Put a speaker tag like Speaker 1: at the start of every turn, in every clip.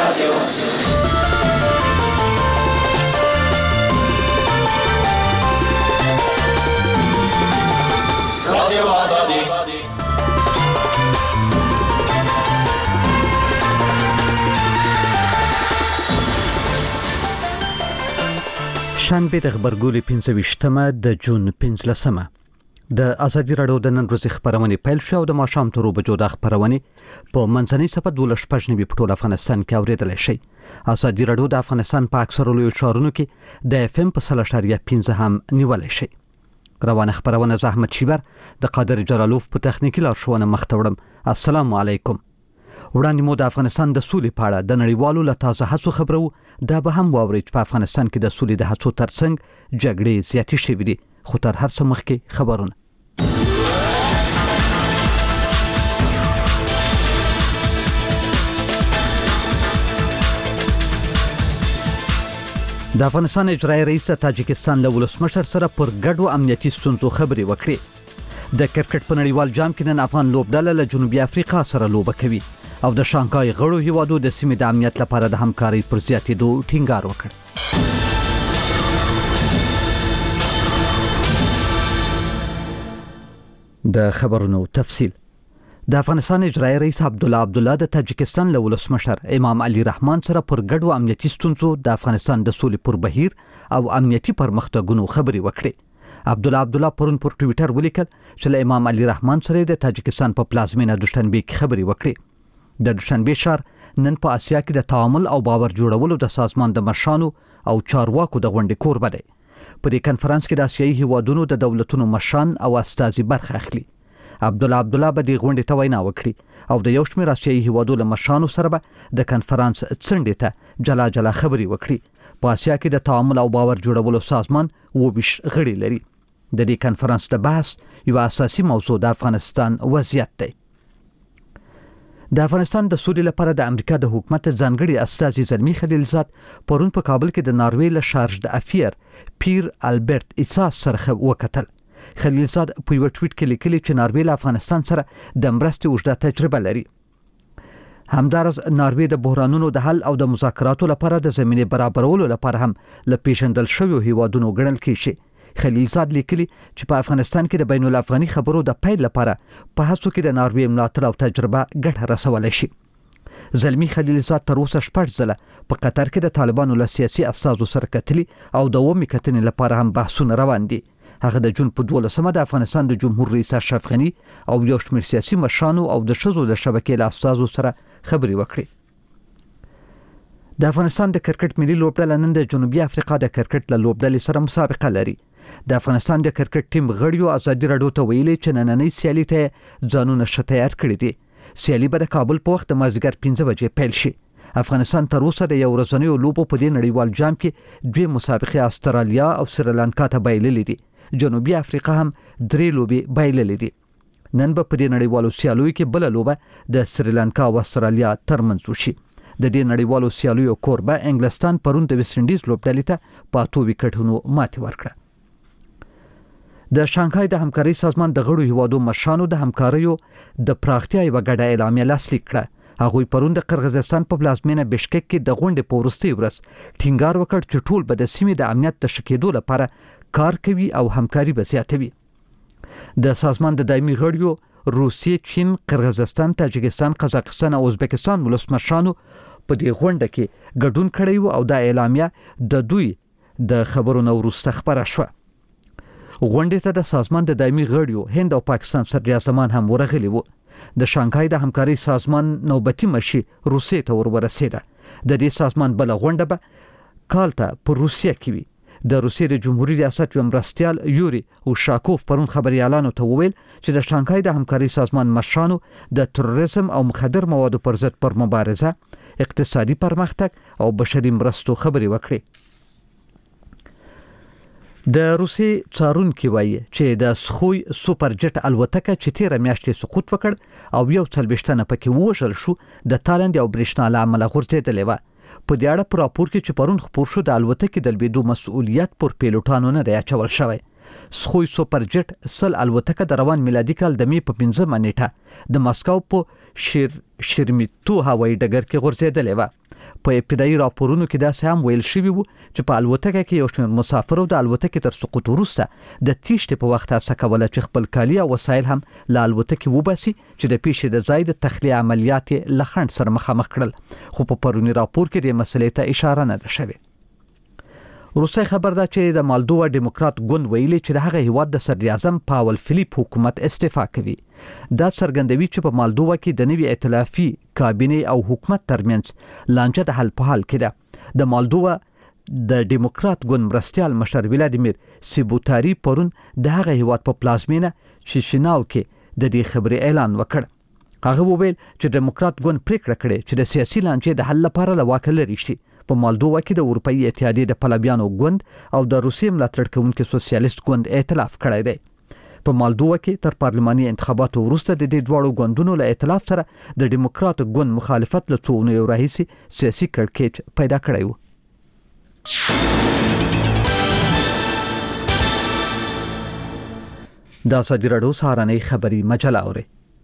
Speaker 1: شنبه د خبرګولې 25مه د جون 15مه د ازادي راډیو د نن ورځې خبرونه پیل شو د ماښام تر بجو د خبرونه په منځنۍ صفه 12 په ټول افغانستان کې اوریدل شي. ازادي راډیو د افغانستان په اکثرو لوی ښارونو کې د FM په 0.15 هم نیول شي. روانه خبرونه زحمت شیبر د قادر جلالوف په تخنیکی لارښوونه مختوړم. السلام علیکم. وړاندې مو د افغانستان د سولې په اړه د نړیوالو له تازه هڅو خبرو دا به هم واوري چې په افغانستان کې د سولې د هڅو ترڅنګ جګړې زیاتې شوې دي. خو تر هر څه مخکې خبرونه. د افغانستان اجرایي رئیس تاجکستان له ولسمشر سره پر ګډو امنیتي ستونزو خبرې وکړې. د کرکټ په نړیوال جام کې نن افغان لوبډله له جنوبي افریقا سره لوبه کوي او د شانګهای غړو هیوادو د سیمې د امنیت لپاره د همکارۍ پر زیاتېدو ټینګار وکړ. د خبرونو تفصیل. د افغانستان اجرایي رئیس عبدالله د تاجکستان له ولسمشر امام علي رحمان سره پر ګډو امنیتي ستونزو د افغانستان د سولې پر بهیر او امنیتي پرمختګونو خبرې وکړې. عبدالله پرون پر ټویټر ولیکل چې له امام علي رحمان سره د تاجکستان په پلازمینه دوشنبه کې خبرې وکړې. د دوشنبه شهر نن په آسیا کې د تعامل او باور جوړولو د سازمان د مشرانو او چارواکو د غونډې کوربه دی. په دې کنفرانس کې د آسیایي هیوادونو د دولتونو مشران او استازي برخه اخلي. عبدالله به د غونډې ته وینا وکړي او د یو شمېر آسیایي هیوادونو له مشرانو سره به د کنفرانس څنډې ته جلا خبرې وکړي. په آسیا کې د تعامل او باور جوړولو سازمان 20 غړي لري. د دې کنفرانس د بحث یو اساسي موضوع د افغانستان وضعیت دی. د افغانستان د سولې لپاره د امریکا د حکومت ځانګړي استازي زلمی خلیلزاد پرون په کابل کې د ناروې له شارج د افیر پیر البرت ایساس سره وکتل. خلیلزاد په یو ټویټ کې لیکلی چې ناروې له افغانستان سره د مرستې اوږده تجربه لري. همدارس ناروې د بحرانونو د حل او د مذاکراتو لپاره د زمینه برابرولو لپاره هم له پیژندل شویو هیوادونو ګڼل کیږي. خلیلزاد لیکلی چې په افغانستان کې د بین الافغاني خبرو د پیل لپاره په هڅو کې د ناروې ملاتړ او تجربه ګټه رسولای شي. زلمی خلیلزاد تر اوسه 6 ځله په قطر کې د طالبانو له سیاسي استازو سره کتلی او د ومې کتنې لپاره هم بحثونه روان دي. هغه د جون په 12مه د افغانستان د جمهور رئیس اشرف غنی او یو شمېر سیاسي مشرانو او د شذو د شبکې له استازو سره خبرې وکړې. د افغانستان د کرکټ ملي لوبډله نن د جنوبي افریقا د کرکټ له لوبډلې سره مسابقه لري. د افغانستان د کرکټ ټیم غړیو ازادي راډیو ته ویلي چې نننۍ سیالي ته ځانونه تیار کړی دي. سیالي به د کابل په وخت د مازدیګر 15 بجې پیل شي. افغانستان تر اوسه د یو ورځنیو لوبو په دې نړیوال جام کې 2 مسابقې استرالیا او سریلانکا ته بایللې دي. جنوبي افریقا هم 3 لوبې بایللې دي. نن به په دې نړیوالو سیالیو کې بل لوبه د سریلانکا او استرالیا ترمنځ وشي. د دې نړیوالو سیالیو کوربه انګلستان پرون د ویسټ انډیز لوبډلې ته په 2 وکټونو ماتې ورکړه. د شانګهای د همکارۍ سازمان د غړو هیوادو مشرانو د همکاریو د پراختیا یو ګډه اعلامیه لاسلیک کړه. هغوی پرون د قرغیزستان په پلازمینه بشکک کې د غونډې په وروستۍ ورځ ټینګار وکړ چې ټول به د سیمې د امنیت د شکېدو لپاره کار کوي او همکاري به زیاتوي. د سازمان د دایمي غړیو روسیې، چین، قرغیزستان، تاجکستان، قزاقستان او ازبکستان ولسمشرانو په دې غونډه کې ګډون کړی او د اعلامیه د دوی د خبرونو وروسته خبره شوه. غونډې ته د سازمان د دایمي غړیو هند او پاکستان صدراعظمان هم ورغلي وو. د شانګهای د همکارۍ سازمان نوبتي مشي روسیې ته ورسېده. د دې سازمان بل غونډه به کال ته په روسیه کې وي. د روسیې د جمهوریت ریاست مرستیال یوري اوشاکوف پرون خبريالانو ته وویل چې د شانګهای د همکارۍ سازمان مشرانو د تروریزم او مخدر موادو پر ضد پر مبارزه، اقتصادي پرمختګ او بشري مرستو خبرې وکړي. د روسیې څارونکي وایي چې د سخوی سوپر جټ الوتکه چې 13 میاشتې سقوط وکړ او یو 40 تنه پکې وژل شو د تالند او برېښنا له امله غورځېدلې و. په دې اړه پر راپور کې چې پرون خبر شو د الوتکې د لویدو مسؤلیت پر پیلوټانو نه دی اچول شوی. سخوی سوپر جټ سل الوتکه د روان میلادي کال د می په 15 نیټه د ماسکو په شیرمیتو هوایي ډګر کې غورځېدلې و. په ابتدایي راپورونو کې دا هم ویل شوی وو چې په الوتکه کې یو شمېر مسافرو د الوتکې تر سقوط وروسته د تیښتې په وخت هڅه کوله چې خپل کالي او وسایل هم له الوتکې وباسي چې د پیښې د ځای د تخلیه عملیات له خنډ سره مخامخ کړل، خو په پرونی راپور کې د مسلې ته اشاره نه ده شوې. روسي خبر ده چې د مالدووا ډیموکرات ګوند ویلي چې د هغه هیواد د صدر اعظم پاول فلیپ حکومت استعفا کوي. دا څرګندوي چې په مالدووا کې د نوي ائتلافي کابینه او حکومت ترمنځ لانجه د حل په حال کې ده. د مالدووا د ډیموکرات ګوند مرستيال مشر ولادیمیر سیبوتاری پرون د هغه هیواد په پلازمینه چیشیناو کې د دې خبرې اعلان وکړ. هغه وویل چې ډیموکرات ګوند پریکړه کړې چې د سیاسي لانجې د حل لپاره لواک لري شي. په مالدووا کې د اروپאי اتحادیې د پلویانو ګوند او د روسي ملاتړ کوونکي سوسیالیست ګوند ائتلاف کړی دی. په مالدووا کې تر پارلماني انتخاباتو وروسته د دې دواړو ګوندونو له ائتلاف سره د ډیموکرات ګوند مخالفت له څو اونیو راهیسې سیاسي کړکېچ پیدا کړی و. دا ازادي راډیو سهارنۍ خبري مجله اوري.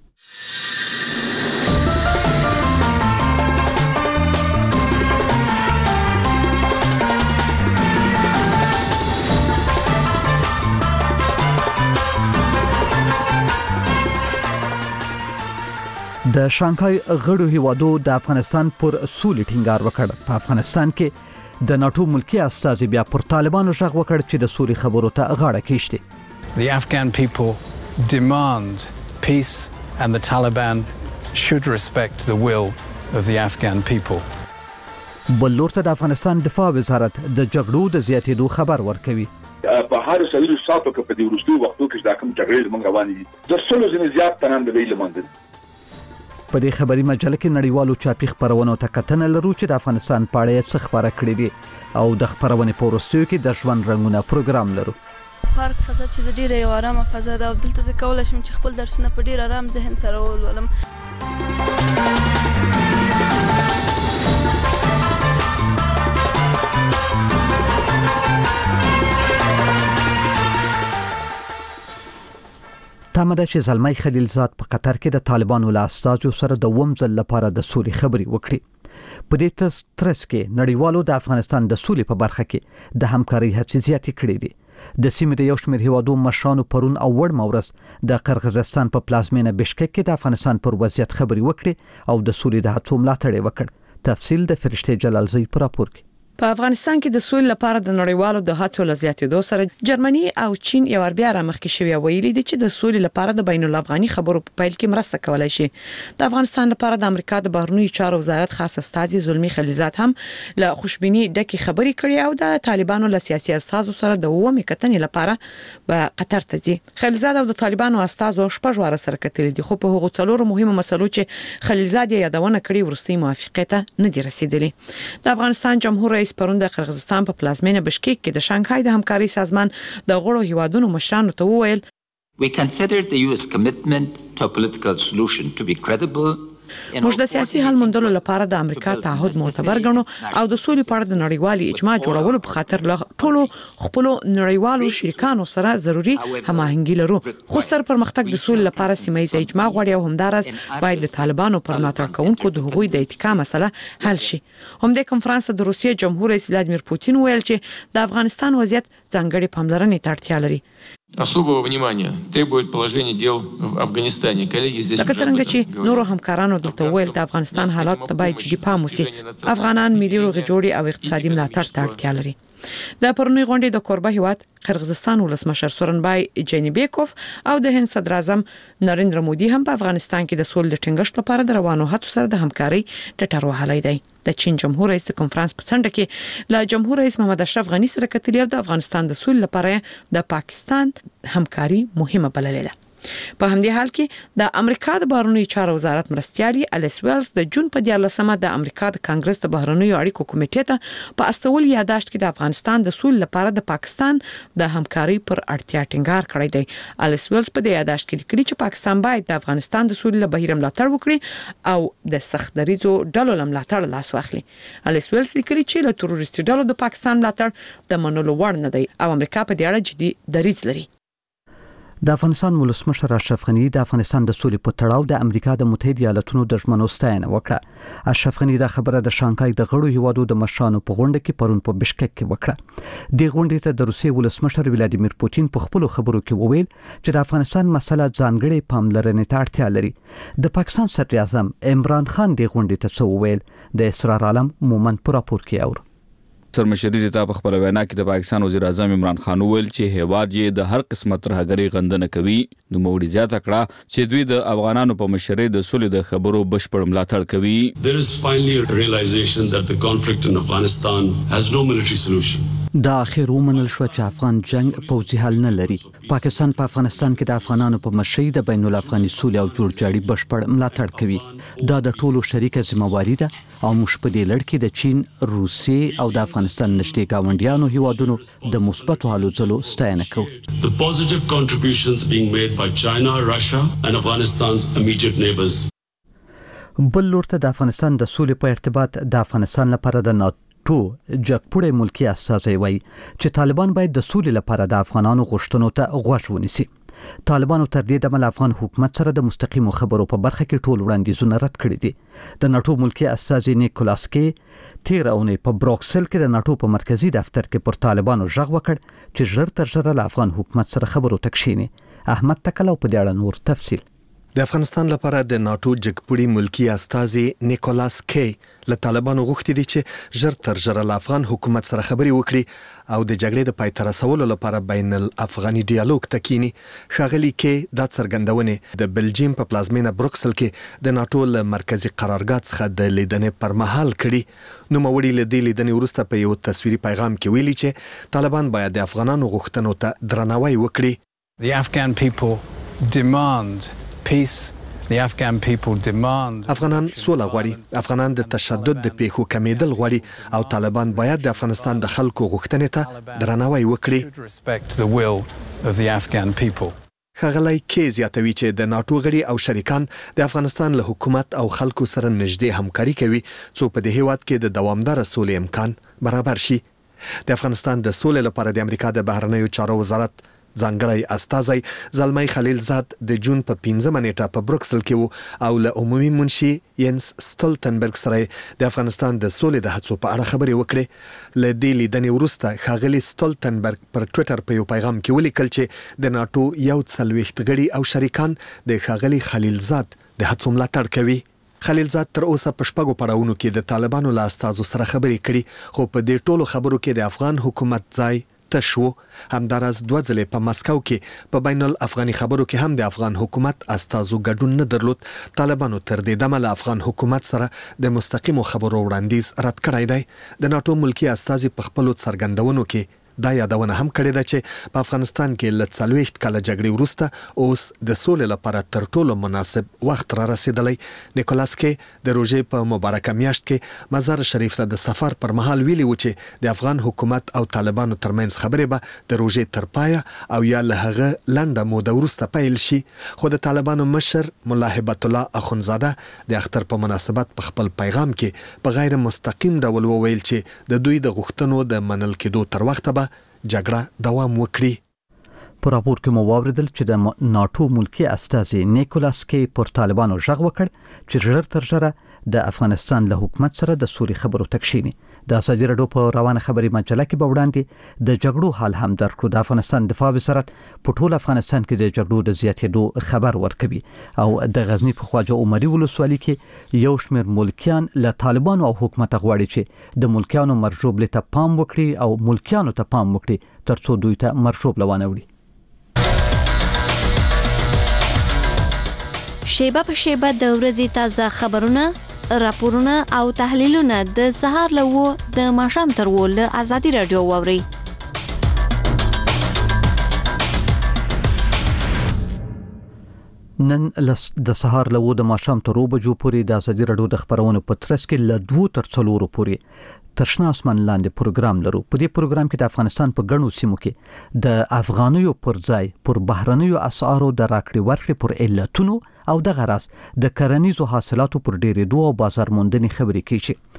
Speaker 1: د شانګهای غړو هیوادو د افغانستان پر سولې ټینګار وکړ. په افغانستان کې د ناتو ملکی استازي بیا پر طالبانو ژغ وکړ چې د سولې خبرو ته غاړه کېشتي.
Speaker 2: The Afghan people demand peace and the Taliban should respect the will of the Afghan people.
Speaker 1: بلورته د افغانستان دفاع وزارت د جګړو د زیاتېدو خبر ورکوي.
Speaker 3: په هر سلو ساتو کې په دې وروستي وختو کې دا کوم جګړې موږ روانې دي د سلو ځنې زیات تنان د ویل مند.
Speaker 1: په دې خبري مجله کې نړیوالو چاپی خبرونو ته کتنه لرو چې د افغانستان په اړه څه خبره کړې دي او د خبرونې په وروستیو کې د ژوند رنگونه پروګرام لرو.
Speaker 4: پارک فضا چې د ډیره یو آرامه فضا ده او دلته د کولای شم چې خپل درسونه په ډیر آرام ذهن سره ولولم. تامده چې زلمی خلیلزاد په قطر کې د طالبانو له استازو سره د ومزل لپاره د سولې خبري وکړي. په دې ترڅ کې نړیوالو د افغانستان د سولې په برخه کې د همکارۍ هڅې زیاتې کړې دي. د سیمې د یو شمېر هیوادو مشرانو پرون او وړ مورز د قرغیزستان په پلازمینه بشکک کې د افغانستان پر وضعیت خبري وکړي او د سولې د هڅو ملاتړ وکړ. تفصیل د فرشته جلالزی په راپور کې.
Speaker 5: په افغانستان کې د سولې لپاره د نړیوالو د هڅو لزیاتېدو سره جرمني او چین یو بیا را مخکې شوی ویلي دي چې د سولې لپاره د بین الافغاني خبرو په پیل کې مرسته کولای شي. د افغانستان لپاره د امریکا د بهرنیو چارو وزارت خاص استازي زلمی خلیلزاد هم له خوشبینی ډکه خبري کړې او د طالبانو له سیاسي استازو سره د ومه کتنې لپاره په قطر ته ځي. خلیلزاد او د طالبانو استازو شپږ واره سره کتل دي خو په هغو څلورو مهمه مسلو چې خلیلزاد یې یادونه کړې ورستي موافقت نه دي رسیدلي. د افغانستان جمهور رئیس پرون د قرغیزستان په پلازمینه بشکک کې د شانګهای د همکاري سازمان د غړو هیوادونو مشرانو ته وویل
Speaker 6: We considered the US commitment to a political solution to be credible.
Speaker 5: موږ د سیاسي حل موندلو لپاره د امریکا تعهد معتبر ګڼو او د سولې په اړه د نړیوالي اجماع جوړولو په خاطر له ټولو خپل نړیوالو شریکانو سره ضروری هماهنګي لرو. خو ستر پرمختګ د سولې لپاره سیمایي اجماع غواړي او همدارس باید د طالبانو پر ملاتړ کوونکو د حقوقي د اتکا مسله حل شي. هم د کنفرانس د روسیې جمهور رئیس ولادیمیر پوتین ویل چې د افغانستان وضعیت ځانګړي پاملرنې ته اړتیا لري.
Speaker 7: Особого внимания требует положение дел в Афганистане. Коллеги здесь
Speaker 5: لکه څنګه چې نورو همکارانو دلته ویل د افغانستان حالات ته باید جدي پام وشي. افغانان ملي روغې جوړې او اقتصادي ملاتړ ته اړتیا لري. د پرونی غونډې د کوربه هیواد قرغیزستان ولسمشر سورنبای جینبیکوف او د هند صدر اعظم نریندر مودي هم په افغانستان کې د سولې ټینګښت لپاره د روانو هڅو سره د همکارۍ ټټر وهلای دی. د چین جمهور رئیس د کنفرانس په څنډه کې له جمهور رئیس محمد اشرف غنی سره کتلی او د افغانستان د سولې لپاره د پاکستان همکاري مهمه بللې ده. په همدې حال کې د امریکا د بهرنیو چارو وزارت مرستيالي الیس ویلز د جون په 14مه د امریکا د کانګرس د بهرنیو اړیکو کمیټې ته په استول یاداشت کې د افغانستان د سولې لپاره د پاکستان د همکاري پر اړتیا ټینګار کړی دی. الیس ویلز په دې یاداشت کې لیکلي چې پاکستان باید د افغانستان د سولې لپاره ملاتړ وکړي او د سخت دریزو ډلو ملاتړ لاس واخلي. الیس ویلز لیکلي چې له تروریستي ډلو د پاکستان ملاتړ د منلو وړ نه دی او امریکا په دې اړه جدي دریځ لري.
Speaker 1: د افغانستان ولسمشر اشرف غنی د افغانستان د سولې په تړاو د امریکا د متحده ایالاتونو د ژمنو ستاینه وکړه. اشرف غنی دا خبره د شانګهای د غړو هیوادو د مشرانو په غونډه کې پرون په بشکک کې وکړه. د غونډې ته د روسیې ولسمشر ولادیمیر پوتین په خپل خبرو کې وویل چې د افغانستان مسله ځانګړې پاملرنې ته اړتیا لري. د پاکستان صدر اعظم عمران خان د غونډې ته څه وویل د اسرار عالم مومن پر راپور کې اور
Speaker 8: سرمشري زیاته په خپل وینا کې د پاکستان وزیر اعظم عمران خان وویل چې هیواد یې د هر قسمه ترهګرۍ غندنه کوي. نو موړي زیاته کړه چې دوی د افغانانو په مشرۍ د سولې د خبرو بشپړ ملاتړ کوي.
Speaker 9: There is finally a realization that the conflict in Afghanistan has no military solution.
Speaker 1: دا اخر ومنل شو چې افغان جنگ پوځي حل نه لري. پاکستان په افغانستان کې د افغانانو په مشرۍ د بین الافغاني سولې او جوړجاړي بشپړ ملاتړ کوي. دا د ټولو شریکه ذمہواری ده او موږ په دې لړ کې د چین، روسیې او د افغانستان نږدې ګاونډیانو هیوادونو د مثبتو هلو ځلو ستاینه کوو.
Speaker 9: The positive contributions being made by China, Russia and Afghanistan's immediate neighbors.
Speaker 1: بل لور ته د افغانستان د سولې په ارتباط د افغانستان لپاره د ناتو جګپوړی ملکی استازی وایي چې طالبان باید د سولې لپاره د افغانانو غوښتنو ته غوږ ونیسي. طالبانو تر دې دمه افغان حکومت سره د مستقیمو خبرو په برخه کې ټول وړاندیزونه رد کړي دي. د ناتو ملکی استازی نیکولاس کې تیر اونۍ په بروکسل کې د ناتو په مرکزی دفتر کې پر طالبانو ژغ وکړ چې ژر تر ژره له افغان حکومت سره خبرو ته کښیني. احمد تکلو په دې اړه نور تفصیل.
Speaker 10: د افغانستان لپاره د ناتو جګپوړي ملکی استازی نیکولاس کې له طالبانو غوښتي دي چې ژر تر ژره له افغان حکومت سره خبري وکړي او د جګړې د پای ته رسولو لپاره بین الافغاني ډیالوګ تکینی. ښاغلي کې د څرګندونې د بلجیم په پلازمینه بروکسل کې د ناتو له مرکزی قرارګاه څخه د لیدنې پر مهال کړي. نو موړي له دې لیدنې وروسته په یو تصویري پیغام کې ویلي چې طالبان باید د افغانانو غوښتنو ته درناوی وکړي.
Speaker 2: The Afghan people demand peace. The Afghan people demand
Speaker 10: افغانان سوله غواړي. افغانان د تشدد د پیښو کمیدل غواړي او طالبان باید د افغانستان د خلکو غوښتنې ته درناوی وکړي.
Speaker 2: respect the will of the Afghan people.
Speaker 10: ښاغلی کې زیاتوي چې د ناتو غړي او شریکان د افغانستان له حکومت او خلکو سره نږدې همکاري کوي څو په دې هیواد کې د دوامدار سولې امکان برابر شي. د افغانستان د سولې لپاره د امریکا د بهرنیو چارو وزارت ځانګړی استازی زلمی خلیلزاد د جون په 15 نیټه په بروکسل کې وو او له عمومي منشي ینس سټولتنبرګ سره د افغانستان د سولې د هڅو په اړه خبرې وکړې. له دې لیدنې وروسته ښاغلي سټولتنبرګ پر ټوئیټر په یو پیغام کې ولیکل چې د ناتو 40 غړي او شریکان د ښاغلي خلیلزاد د هڅو ملاتړ کوي. خلیلزاد تر اوسه په شپږو پړاوونو کې د طالبانو له استازو سره خبرې کړي خو په دې ټولو خبرو کې د افغان حکومت ځای تشو. همدارس دوه ځلې په مسکو کې په بین الافغاني خبرو کې هم د افغان حکومت استازو ګډون نه درلود. طالبانو تر دې دمه له افغان حکومت سره د مستقیمو خبرو وړاندیز رد کړی دی. د ناتو ملکی استازي په خپل څرګندونو کې دا یادونه هم کړې ده چې په افغانستان کې له 40 کال جګړې وروسته اوس د سولې لپاره تر ټولو مناسب وخت را رسیدلی. نیکولاس کې د روژې په مبارکه میاشت کې مزار شریف ته د سفر پر مهال ویلي و چې د افغان حکومت او طالبانو ترمنځ خبرې به د روژې تر پایه او یا له هغه لنډه موده وروسته پیل شي. خو د طالبانو مشر ملا هبت الله اخونزاده د اختر په مناسبت په خپل پیغام کې په غیر مستقیم ډول وویل چې د دوی د غوښتنو د منل کېدو تر وخته جګړه دوام وکړي.
Speaker 1: په راپور کې مو واوریدل چې د ناتو ملکی استازی نیکولاس کې پر طالبانو ژغ وکړ چې ژر تر ژره د افغانستان له حکومت سره د سولې خبرو ته کښیني. د ازادي راډیو په روانه خبري مجله کې به وړاندې د جګړو حال هم درکړو. د افغانستان دفاع وزارت په ټول افغانستان کې د جګړو د زیاتېدو خبر ورکوي او د غزنی په خواجه عمري ولسوالۍ کې یو شمېر ملکیان له طالبانو او حکومت غواړي چې د ملکیانو مرجوب ته پام وکړي او ملکیانو ته پام وکړي ترڅو دوی ته مرجوب لوانه وړي.
Speaker 11: شیبه په شیبه د ورځې تازه خبرونه، راپورونه او تحلیلونه د سهار له د ماښام تر له ازادي راډیو واوري.
Speaker 1: نن د سهار له د ماښام تر 2 بجو پورې د ازادي راډیو د خبرونو په ترڅ کې له 2 تر 4 پورې ترشنا اسمان لاندې پروګرام لرو. په دې پروګرام کې د افغانستان په ګڼو سیمو کې د افغانیو پر ځای پر بهرنیو اسعارو د راکړې ورکړې پر علتونو او د غرض د کرنیزو حاصلاتو پر ډېرېدو او بازار موندنې خبرې کیږي.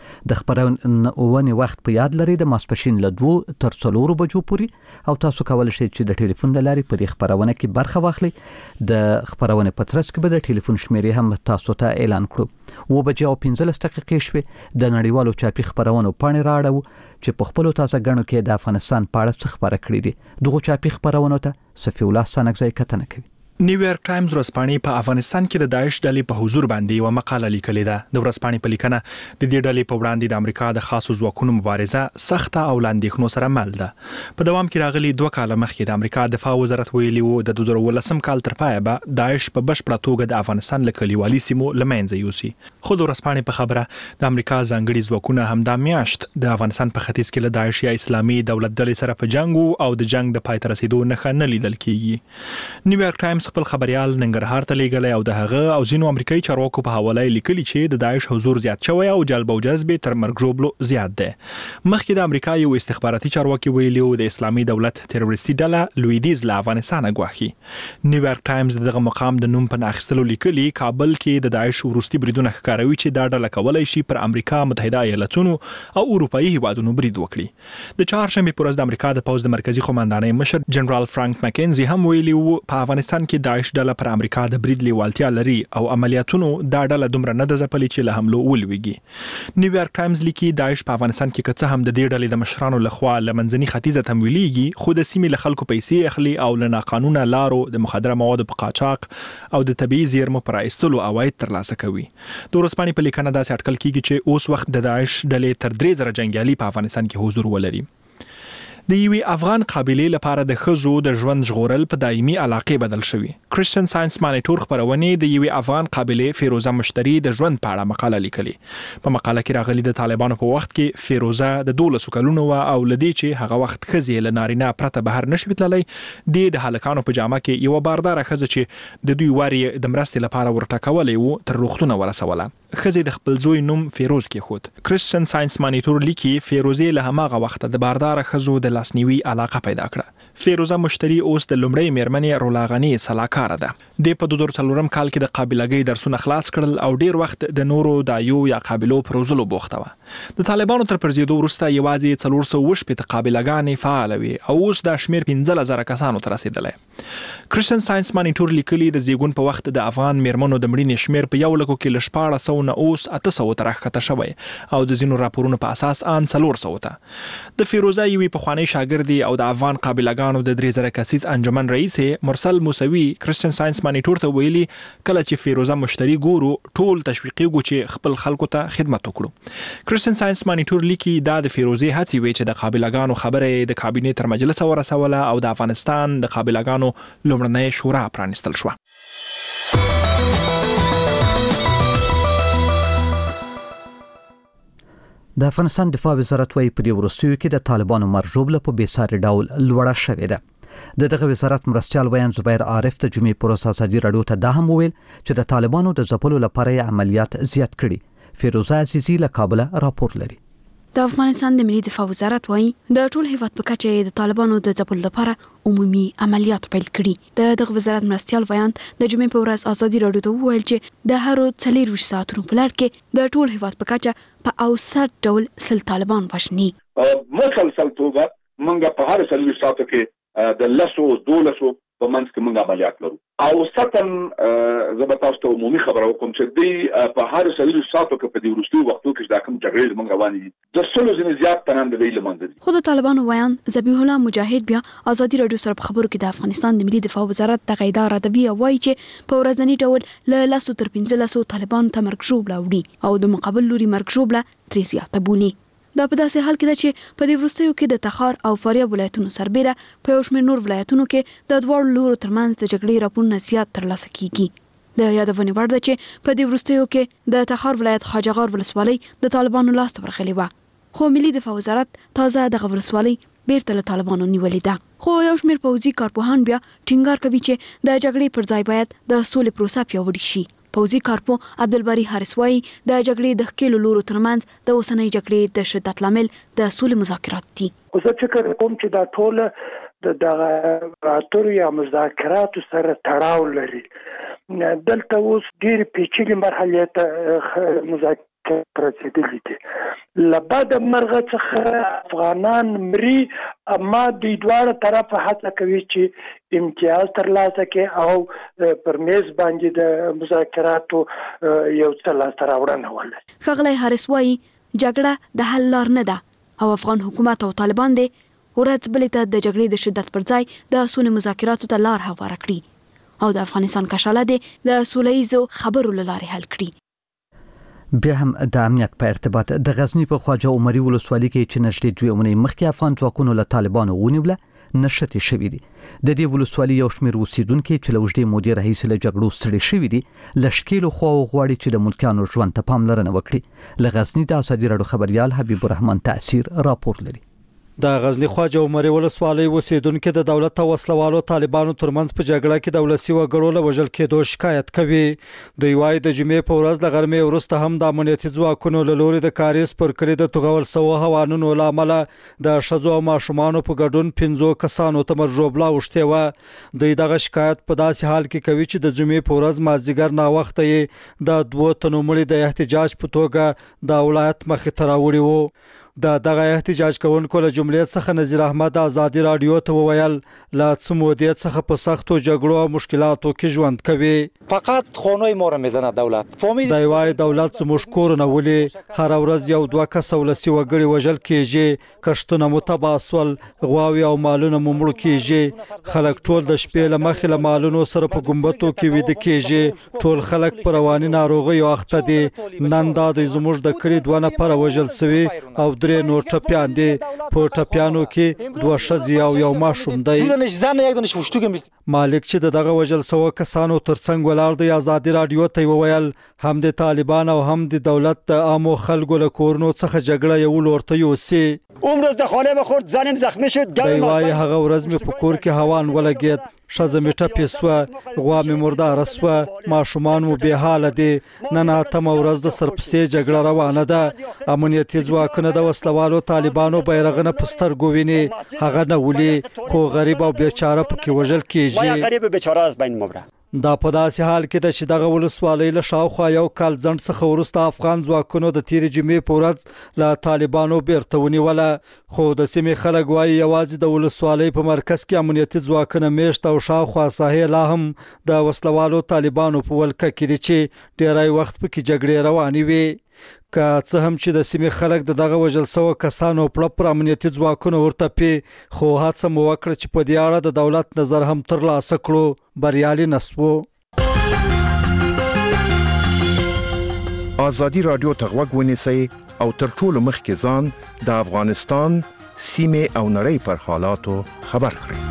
Speaker 1: د خبرونه وخت په یاد لري د ماسپښین له 2 تر 4 بجو پورې او تاسو کولای شئ چې د ټلیفون لارې په دې خبرونه کې برخه واخلئ. د خبرونه په ترڅ کې به د ټلیفون شمیرې هم تاسو ته اعلان کړو. 15 دقیقې شوې د نړیوالو چاپی خبرونو پاڼې راړو چې په خپل تازه غنو کې د افغانستان په اړه څه خبره کړې دي. دغه چاپی خبرونه ته صفی الله سانګزای کتنه کوي.
Speaker 12: نیویارک ټایمز ورځپاڼې په افغانستان کې د داعش ډلې په حضور باندې یو مقاله لیکلې ده. د ورځپاڼې په لیکنه د دې ډلې په وړاندې د امریکا د خاصو ځواکونو مبارزه سخته او لاندېخنو سره مل ده. په دوام کې راغلي 2 کاله مخکې د امریکا دفاع وزارت ویلي وو د 2019 کال تر پایه به داعش په بشپړه توګه د افغانستان له کلیوالي سیمو لمنځه یوسي. خو د ورځپاڼې په خبره د امریکا ځانګړي ځواکونه همدا میاشت د افغانستان په ختیځ کې له داعش یا اسلامي دولت ډلې سره په جنگ او د جنگ د پای ته رسیدو نښه نه لیدل کیږي. نیویارک ټایمز خپل خبريال ننګرهار ته لیږلی او د هغه او ځینو امریکایي چارواکو په حواله لیکلي چې د داعش حضور زیات شوی او جلب او جذب تر مرګ ژوبلو زیات دی. مخکې د امریکا یو استخباراتي چارواکي ویلي و د اسلامي دولت تروریستي ډله لویدیز له افغانستان غواخي. نیویارک ټایمز دغه مقام د نوم په اخیستلو لیکلي کابل کې د داعش وروستي بریدونه ښکاروي چې دا ډله کولای شي پر امریکا متحده ایالاتونو او اروپאי هیوادونو برید وکړي. د چهارشنبه پر ورځ د امریکا د پوز د مرکزی قومندانۍ مشر جنرال فرانک مکنزي هم ویلي و په افغانستان کې داعش ډله پر امریکا د برید لیوالتیا لري او عملیاتونو دا ډله دومره نه د ځپلې چې له حملو ولويږي. نیویارک ټایمز لیکي داعش په افغانستان کې کڅه هم د دې ډلې د مشرانو لخوا لمنځني ختیځه تمویلېږي خو د سیمې له خلکو پیسې اخلي او له ناقانونه لارو د مخدره موادو په قاچاق او د طبيعي زیرمو پر ایستلو عواید ترلاسه کوي. د ورځپاڼې په لیکنه داسې اټکل کیږي چې اوس وخت د داعش ډلې تر 3000 جنگیالي په افغانستان کې حضور ولري. د یوې افغان قابلې لپاره د ښځو د ژوند ژغورل په دایمي علاقې بدل شوي. کرسچن ساينس مانیټور خبرونه د یوې افغان قابلې فیروزه مشتری د ژوند په اړه مقاله لیکلي. په مقاله کې راغلي د طالبانو په وخت کې فیروزه د 12 کلونو او لدی چې هغه وخت خزي له نارینه پرته بهر نشوي تللی د هلکانو په جامه کې یو باردار خزه چې د دوی واري د مرستې لپاره ورټکولې وو تر روختونه ورسوله. خزي د خپل زوی نوم فیروز کې خود. کرسچن ساينس مانیټور لیکي فیروزه له هماغه وخت د باردار خزو د لاسنیوي علاقه پیدا کړه. فیروزه مشتری اوس د لومړی میرمنې رولاغنی سلاکار ده. د په 2003 کال کې د قابلګۍ درسونه خلاص کړل او ډیر وخت د نورو دایو یا قابلو پروزلو بوخته و. د طالبانو تر پرزیدو وروسته یوازې 420 قابلګانې فعال وي او اوس د شمیر 15000 کسانو ته رسیدلی. کرسچن ساينس مانیټور لیکلي د زیګون په وخت د افغان میرمنو د مړینې شمیر په 1 لکو کې ل 1400 نه اوس 800 تر راښکته شوی او د ځینو راپورونو په اساس ان 400 ته. د فیروزه یوې پخوانی شاګردي او د افغان قابلګانو د 3000 کسیز انجمن رئیس مرسل موسوي کرسچن ساينس مانیټور ته ویلي کله چې فیروزه مشتری ګورو ټول تشویقیږي چې خپل خلکو ته خدمت وکړو. کرسچن ساينس مانیټور لیکي دا د فیروزه هڅې وی چې د قابلګانو خبره د کابینې تر مجلس ورسوله او د افغانستان د قابلګانو لومړنۍ شورا پرانستل شو.
Speaker 1: د افغانستان دفاع وزارت وايي په دې وروستیو کې د طالبانو مرجوبله په بیساري ډول لوړه شوې ده. دغه وزارت مرستیال ویان زبیر عارف د جمعې پر ورځ ازادي راډیو ته دا هم وویل چې د طالبانو د ځپلو لپاره عملیات زیات کړي. فیروزه عزیزی له کابل راپور لري.
Speaker 13: د افغانستان د ملي دفاع وزارت وايي د ټول هیواد په کچه د طالبانو د ځپلو لپاره عمومي عملیات پیل کړي. دغه وزارت مرستیال ویان د جمعې په ورځ ازادي راډیو ته وویل چې د هرو 24 ساعتونو په لړ کې د ټول هیواد په کچه په اوسط ډول سل طالبان وژني.
Speaker 3: مسلسل توګه موږ په هر 24 ساعتو کې د 12 په منځ کې موږ عملیات لرو. او ستن زه تاسو ته عمومي خبره وکم چې دی په هر 24 ساعتو کې په دې وروستي وختو کې دا کوم جګړې موږ روانې دي د سلو ځینې زیات تنان د ویل مند دي.
Speaker 13: خو د طالبانو ویان ذبیح الله مجاهد بیا ازادي راډیو سره په خبرو کې د افغانستان د ملي دفاع وزارت د غیدار ادبي وایي چې په ورځنی ډول له 10 تر 15 طالبان ته مرګ ژوبله وړي او د مقابل لوري مرګ ژوبله ترې زیاته بولي. دا په داسې حال کې ده چې په دې وروستیو کې د تخار او فاریاب ولایتونو سربېره په یو شمېر نور ولایتونو کې د دواړو لورو ترمنځ د جګړې راپورونه زیات ترلاسه کیږي. د یادونې وړ ده چې په دې وروستیو کې د تخار ولایت خواجهغار ولسوالۍ د طالبانو لاس ته ورغلې وه، خو ملي دفاع وزارت تازه دغه ولسوالۍ بیرته له طالبانو نیولې ده. خو یو شمېر پوځي کارپوهان بیا ټینګار کوي چې د جګړې پر ځای باید د سولې پروسه پیاوړې شي. پوځي کارپو عبدالباری حارث وايي د جګړې د ښکېلو لورو ترمنځ د اوسنۍ جګړې د شدت لامل د سولې مذاکرات دي.
Speaker 14: زه فکر کوم چې دا ټول د اتر یا مذاکرات سره تړاو لري. دلته اوس ډېر پیچلي مرحله ته مذاکرات رسیدلې دي. لبعد مرغه څخه افغانان مري، اما د دواړو طرف هڅه کوي چې امتیاز ترلاسه کړي او پر میز باندې د مذاکراتو یو څه لاسته راوړنه ولري.
Speaker 13: ښاغلی حارث وایي جګړه د حل لار نه ده او افغان حکومت او طالبان دي ورځ بلې ته د جګړې د شدت پر ځای د سولې مذاکراتو ته لار هواره کړي او د افغانستان کشاله دي د سولې ییزو خبرو له لارې حل کړي.
Speaker 1: بیا هم د امنیت په ارتباط د غزنی په خواجه عمري ولسوالۍ کې چې نږدې 2 اونۍ مخکې افغان ځواکونو له طالبانو ونیوله نشته شوې دي. د دې ولسوالۍ یو شمېر اوسیدونکو چې له اوږدې مودې راهیسې له جګړو ستړي شوي دي له شکیلو خوا غواړي چې د ملکیانو ژوند ته پاملرنه وکړي. له غزنی د ازادي راډیو خبريال حبیب الرحمن تاثیر راپور لري.
Speaker 15: د غزنی خواجه عمري ولسوالۍ اوسیدونکو د دولت او وسلوالو طالبانو ترمنځ په جګړه کې د ولسی وګړو له وژل کېدو شکایت کوي. دوی وايي د جمعې په ورځ د غرمې وروسته هم د امنیتي ځواکونو له لوري د کاریز پر کلی د توغول سو هوانونو لامل د شذو او ماشومان په ګډون 15 کسانو ته مرجوبلا وشته و. دوی دغه شکایت په داسې حال کې کوي چې د جمعې په ورځ مازیګر نا وخت یې د 2 تنو مړي د احتجاج په توګه د ولایت مخې ته راوړي وو. دغه احتجاج کوونکو له جملې څخه نذیر احمد ازادي رادیو ته وویل لا څمودې څخه په سختو جګړو او مشکلاتو کې ژوند کوي.
Speaker 16: فقط خونوی ما رو میزنه دولت.
Speaker 15: دی وايي دولت زموږ کورونه ولي هر ورځ یو 2 کس ولسی وګړي وژل کیږي، کښتونه متباسول، غواوي او مالونه ممړو کیږي. خلک ټول د شپې له مخې له مالونو سره په ګمبتو کې ویده کیږي. ټول خلک پر رواني ناروغي اخته دي. نن دا د زموږ د کلی 2 نفر وژل سوي او 3 نور ټپیان دي. په ټپیانو کې 2 ښځې او یو ماشوم دی. مالک چې دغه وژل سو کسانو ترڅنګ ولاړ دی ازادي رادیو ته وویل هم د طالبان او هم د دولت د عامو خلکو له کورونو څخه جګړه یو لورته یوسي.
Speaker 16: امروز د خانه بخورد زنم زخمی شد.
Speaker 15: دی وايي هغه ورځ مې په کور کې هوان ولګید، ښځه مې ټپي سوه، غوا مې مرداره سوه، ماشومان مو بې حاله دي. نن اتمه ورځ د سرپسې جګړه روانه ده. امنیتي ځواکونه د وسلوالو طالبانو بیرغونه په سترګو ویني، هغه نه ولي خو غریب او بیچاره پکې وژل کیږي.
Speaker 16: غریب بیچاره از بین مبره.
Speaker 15: دا په داسې حال کې د چې دغه ولسوالۍ له شاوخوا یو کال ځنډ څخه وروسته افغان ځواکونو د تیرې جمعې په ورځ له طالبانو بیرته ونیوله. خو د سیمې خلک وایي یوازې د ولسوالۍ په مرکز کې امنیتي ځواکونه میشت او شاوخوا ساحې لا هم د وسلوالو طالبانو په ولکه کې دي چې ډیری وخت پکې جګړې روانې وي. که څه هم چې د سیمې خلک دغه وژل سوي کسانو پر امنیتي ځواکونو ورتپي، خو هڅه مو وکړه چې په دې اړه د دولت نظر هم ترلاسه کړو، بریالي نسو.
Speaker 17: ازادي رادیو ته غوږ ونیسئ او تر ټولو مخکې ځان د افغانستان سیمې او نړۍ پر حالاتو خبر کړئ.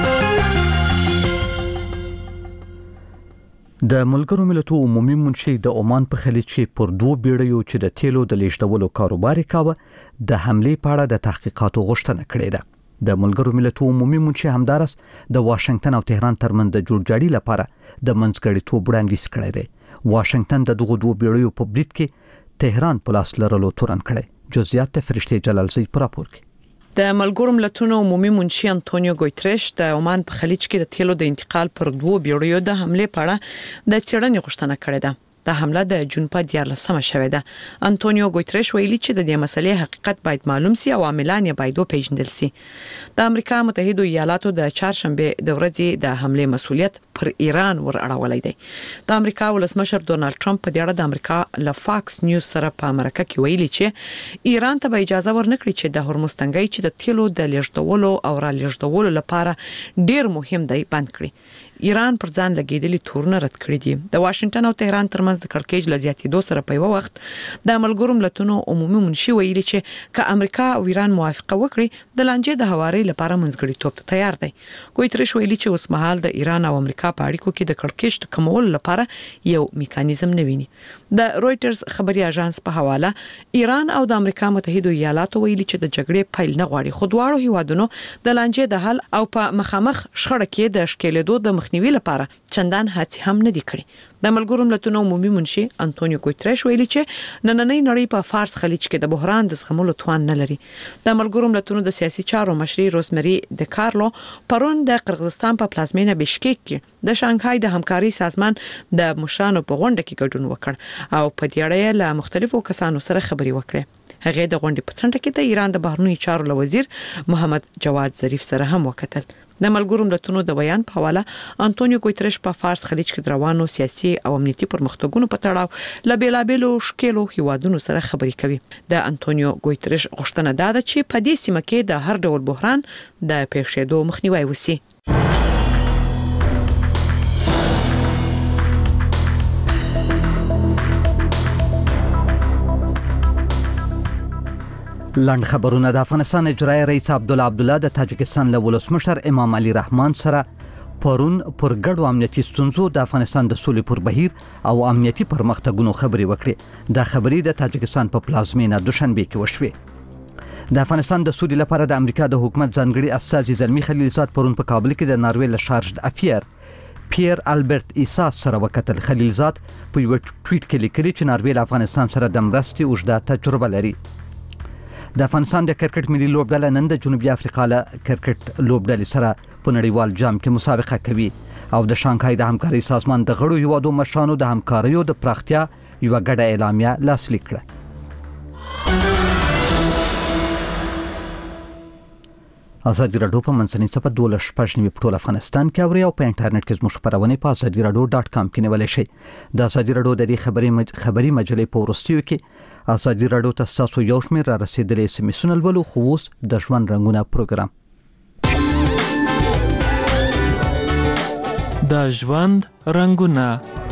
Speaker 1: د ملګرو ملتونو عمومي منشي د عمان په خلیج کې پر 2 بیړیو چې د تیلو د لیږدولو کاروبار کاوه د حمله په اړه د تحقیقاتو غوښتنه کړې ده. د ملګرو ملتونو عمومي منشي همدارس د واشنگټن او تهران ترمنځ د جوړجاړي لپاره د منځګړیتوب وړاندیز کړی دی. واشنگټن د دغه 2 بیړیو په برید کې تهران په لاس لرلو تورن کړی. جزئیات فرشته جلالزی پر راپور کې.
Speaker 5: د ملګرو ملتونو عمومي منشي انټونیو ګوتریش د عمان په خلیج کې د تیلو د انتقال پر 2 بیړیو د حمله په اړه د څېړنې غوښتنه کړې ده. د حمله د جون په 14مه شوې ده. انټونیو ګوتریش ویلي چې د دې مسلې حقیقت باید معلوم سي او عاملان یې باید وپېژندل سي. د امریکا متحده ایالاتو د چهارشنبه د ورځې د حمله مسؤلیت پر ایران ور اړولای دی. د امریکا ولسمشر ډونالد ټرمپ په دې اړه د امریکا ل فاکس نیوز سره په امریکا کې ویلي چې ایران ته به اجازه ورنکړي چې د هرمز تنګي چې د تیلو د لیږدولو او را لیږدولو لپاره ډیر مهم دی بند کړي. ایران پر ځان لګیدلي تورونه رد کړی دي. د واشنگټن او تهران ترمنځ د کړکېچ لزیاتېدو سره په یو وخت د ملګرو ملتونو عمومي منشي ویلي چې که امریکا او ایران موافقه وکړي د لانجې د هواري لپاره منځګړیتوب ته تیار دی. ګوتریش ویلي چې اوس مهال د ایران او امریکا په اړیکو کې د کړکېچ کمولو لپاره یو میکانیزم نه ویني. د رويټرز خبري اژانس په حواله ایران او د امریکا متحده ایالاتو ویلي چې د جګړې پیل نه غواړي، خو دواړو هیوادونو د لانجې د حل او په مخامخ شخړه کې د شکېلېدو د مخنیوي لپاره چندان هڅې هم نه دي کړې. د ملګرو ملتونو عمومي منشي انټونیو ګوتریش ویلي چې نننۍ نړۍ په فارس خلیج کې د بحران د زغملو توان نه لري. د ملګرو ملتونو د سیاسي چارو مشري روزمری د کارلو پرون د قرغیزستان په پلازمینه بشکیک کې د شانګهای د همکاري سازمان د مشرانو په غونډه کې ګډون وکړ او په دې اړه له مختلفو کسانو سره خبري وکړه. هغه د غونډې په څنډه کې د ایران د بهرنیو چارو وزیر محمد جواد ظریف سره هم وکتل. د ملګرو ملتونو د بیان په حواله انټونیو ګوتریش په فارس خلیج کې روانو سیاسي او امنیتي پرمختګونو په تړاو ل بیلابلو شکلو هیوادونو سره خبري کوي. د انټونیو ګوتریش غوښتنه ده چې په دې سیمه کې د هر ډول بحران د پیښېدو مخنیوي وشي.
Speaker 1: لاند خبرونه د افغانستان اجرایی رئیس عبدالله عبدالله د تاجکستان له ولسمشر امام علي رحمان سره پرون پر ګډو امنیتي ستونزو د افغانستان د سولې پر بهیر او امنیتي پرمختګونو خبري وکړي. د خبري د تاجکستان په پلازمینه دوشنبه کې وشوه. د افغانستان د سولې لپاره د امریکا د حکومت ځانګړي استازي زلمی خلیلزاد پرون په کابل کې د ناروې له شارج افیر پیر البرت ایساس سره وکتل. خلیلزاد په یو ټویټ کې لیکلي چې ناروې له افغانستان سره د مرستې اوږده تجربه لري. د افغانستان د کرکټ ملي لوبډله نن د جنوبي افریقا له کرکټ لوبډلې سره په نړیوال جام کې مسابقه کوي او د شانګهای د همکاري سازمان د غړو هیوادو مشرانو د همکاریو د پراختیا یو ګډه اعلامیه لاسلیک کړه. ازادي راډیو په منځنۍ صفحه 12 په ټول افغانستان کې اوري او په انټرنیټ کې زموږ خبرونه په azadiiradio.com کې نیولای شئ. د ازادي راډیو د دې خبري مجلې په ورستیو کې ازادي راډیو ته تاسو یو شمېر را رسیدلې سمسونه ولولو خو اوس د ژوند رنگونه پروګرام
Speaker 18: د ژوند رنگونه.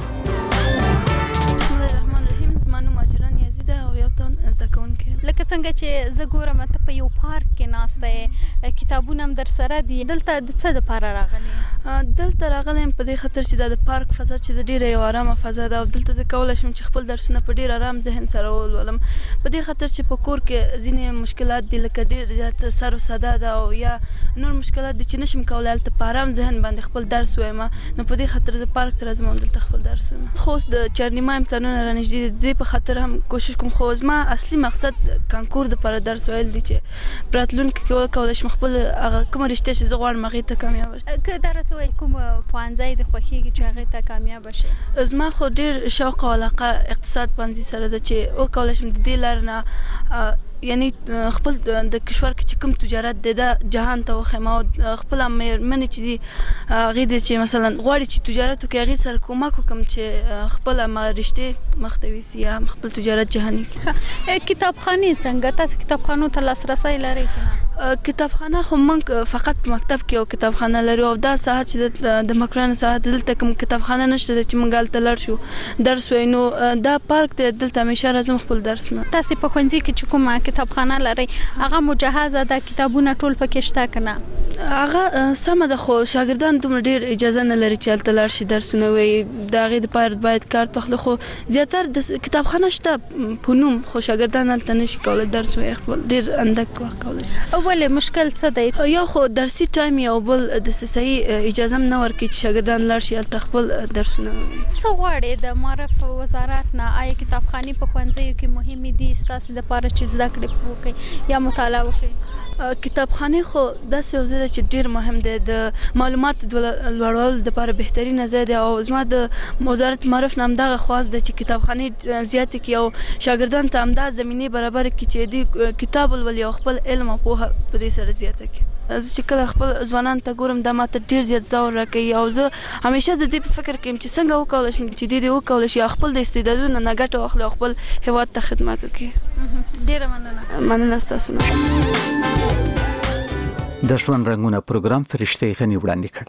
Speaker 19: لکه څنګه چې زه ګورم ته په یو پارک کې ناسته کتابونه هم در سره دي. دلته د څه لپاره راغلی؟
Speaker 20: دلته راغلم په دې خاطر چې د پارک فضا چې د ډیره یو آرامه فضا ده او دلته زه کولای شم چې خپل درسونه په ډیر آرام ذهن سره ولولم. په دې خاطر چې په کور کې ځینې مشکلات دي لکه ډیر زیات سر او صدا ده او یا نور مشکلات دي چې نشم کولای ته په آرام ذهن باندې خپل درس وایم. نو په دې خاطر زه پارک ته راځم او دلته خپل درس وایم. خو د چارنیمه امتحانونه رانږدې دي په خاطر هم کوشش کوم. خو زما اصلي مقصد کانکور د پر درس ویل دي چې براتلونکو کې کولای شم خپل هغه کوم رشته چې زه غواړم هغه ته کامیاب شم.
Speaker 19: که درته کوم پوهنځی د خوښیږي چې هغه ته کامیاب شي؟
Speaker 20: زما خو ډیر شوق او علاقه اقتصاد پوهنځي سره ده چې او کولای شم د دې لار نه یعنی خپل د کشور کې چې کوم تجارت د جهان ته وخم او خپل مېرمنې چې دي هغه دي چې مثلا غواړي چې تجارت وکړي هغه سره کومک وکم چې خپل رشته مختوي سي خپل تجارت جهاني
Speaker 19: کې. کتابخانه څنګه تاسو کتابخانو ته لاسرسي لرئ؟
Speaker 20: کتابخانه خو موږ فقط مکتب کې او کتابخانه لرو او دا ساحه چې د مکران ساحه دلته کوم کتابخانه نشته چې موږ هلته لړ شو درس وینو. دا پارک ته دلته همیشه راځم خپل درس نه.
Speaker 19: تاسو په ښوونځي کې چې کومه کتابخانه لرئ هغه مجهزه ده کتابونه ټول پکې شته کنه؟
Speaker 20: هغه سم ده خو شاګردان دومره ډیر اجازه نه لري چې هلته لړ شي درسونه وي. دا غي د پاره باید کار تخلو خو زیاتره د کتابخانه شته په نوم خو شاګردان هلته نشي کولای درس وي خپل ډیر اندک وخت کولای.
Speaker 19: ولې مشکل څه دی؟
Speaker 20: یا خو درسي ټایم یا بل د صحیح اجازه نه ورکړي چې شاګردان لاړ شي هلته خپل درسونه ووایي.
Speaker 19: څه غواړې د معرف وزارت نه؟ آیا کتابخانې په ښوونځیو کې مهمې دي ستاسو دپاره چې زده کړې وکړئ یا مطالعه وکړئ؟
Speaker 20: کتابخانې خو داسې یو ځای ده چې ډېر مهم دی د معلوماتو لوړولو دپاره بهترینه ځای دی او زما د وزارت معرف نه همدغه خواست ده چې کتابخانې زیاتې کړي او شاګردانو ته همدا زمینې برابره کړي چې دوی کتاب ولولي او خپل علم او پوهه په دې سره زیاته کړي. زه چې کله خپل ځوانانو ته ګورم دا ماته ډېر زیات ځور راکوي او زه همیشه د دې په فکر کې یم چې څنګه وکولی شم چې دې وکولی شي خپل د استعدادونو نه ګټه واخلي او خپل هېواد ته خدمت وکړي.
Speaker 19: ډېره مننه.
Speaker 20: مننه ستاسو نه.
Speaker 1: د ژوند رنگونه پروګرام فرشته غنی وړاندې کړ.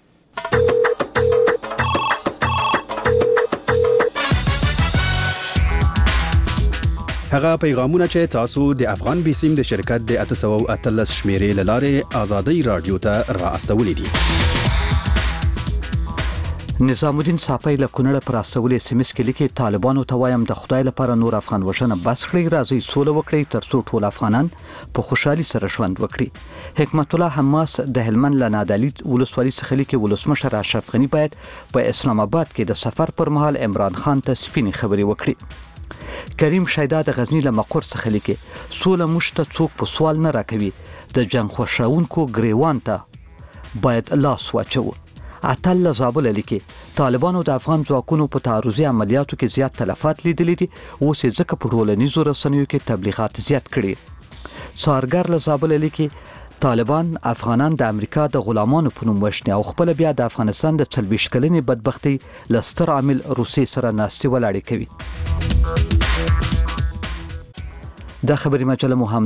Speaker 21: هغه پیغامونه چې تاسو د افغان بیسیم د شرکت د 813 شمیرې لاره آزادۍ رادیو ته را استولې دي.
Speaker 1: نظام الدین صافی له کونړ پر استولې سیمس کې لیکي طالبانو ته وایم د خدای لپاره نور افغان وژنه بس کړئ، راځي سوله وکړئ ترڅو ټول افغانان په خوشحالي سره ژوند وکړي. حکمت الله حماس د هلمند له نادعلي ولسوالۍ څخه لیکي ولسمشر اشرف غني باید په اسلام آباد کې د سفر پر مهال عمران خان ته سپینې خبرې وکړي. کریم شیدا د غزنی له مقر څخه لیکي سوله موږ ته څوک په سوال نه راکوي، د جنگ خوښونکو ګریوان ته باید لاس واچو. اتل زابل لیکي طالبانو د افغان ځواکونو په تعرضي عملیاتو کې زیات تلفات لیدلي دي، اوس یې ځکه په ټولنیزو رسنیو کې تبلیغات زیات کړي. څارګر له زابل لیکي طالبان افغانان د امریکا د غلامانو په نوم وشني او خپل بیا د افغانستان د 40 کلنې بدبختۍ له ستر عامل روسي سره ناستې ولاړې کوي. دا خبري مجله مهم